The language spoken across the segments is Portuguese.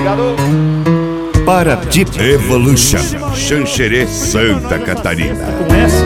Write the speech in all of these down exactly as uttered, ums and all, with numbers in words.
Obrigado. Para Deep Evolution, Xanxerê, Santa Catarina. Conhece?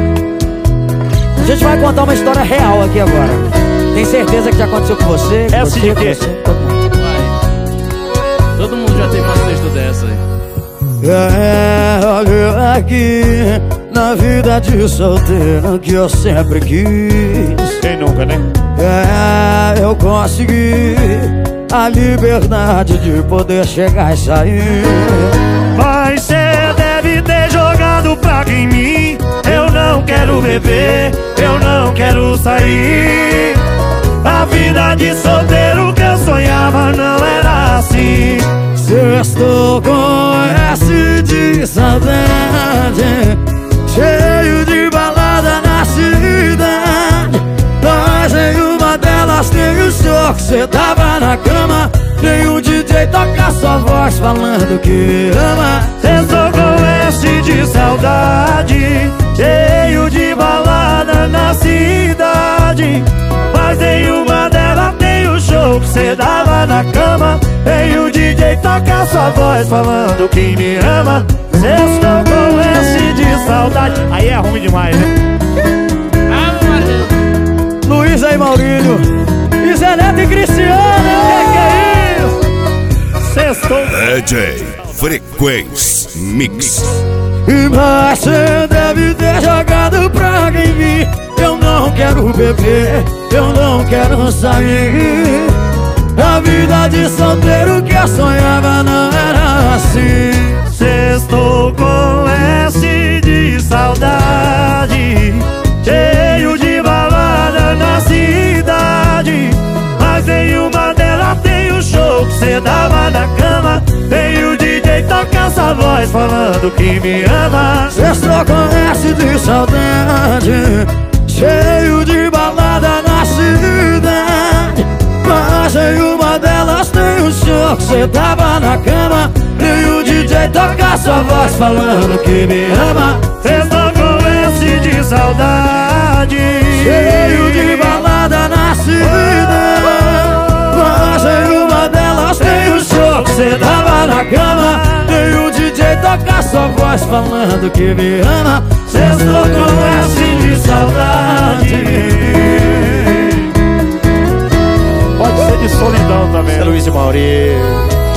A gente vai contar uma história real aqui agora. Tem certeza que já aconteceu com você? Com Essa você, de com quê? você, todo mundo. Vai. Todo mundo já teve uma cesta dessa aí. É, olha aqui, na vida de solteiro que eu sempre quis. Quem nunca, né? É, eu consegui a liberdade de poder chegar e sair. Mas cê deve ter jogado praga em mim. Eu não quero beber, eu não quero sair. A vida de solteiro que eu sonhava não era assim. Se eu estou com S de saudade, cheio de balada na cidade, mas em uma delas tem o show que cê tava na cama. Tem um D J toca sua voz falando que me ama. Eu tô com S de saudade, cheio de balada na cidade, mas em uma delas tem o show que cê dava na cama. Tem o D J toca sua voz falando que me ama. Eu estou com S de saudade. Aí é ruim demais, né? Ah, Maria. Luísa e Maurílio, e Zé Neto e Cristiano. Que que é isso? Sextou. D J Frequência Mix. Mas cê deve ter jogado praga em mim. Eu não quero beber, eu não quero sair. A vida de solteiro que eu sonhava não era assim. Sextou com S de saudade, cheio de balada na cidade, mas em uma delas tem o show que cê dava na cama. Tem o D J toca essa voz falando que me ama. Sextou com S de saudade, cheio de balada na cidade, mas em uma delas tem o show que cê tava na cama. E o D J toca sua voz falando que me ama. Sextou com S de saudade, Cheio de balada na cidade, mas em uma delas tem o show que cê tava na cama. E o D J toca sua voz falando que me ama. Sextou com S de saudade. Pode ser de solidão também. Luiz e Maurício.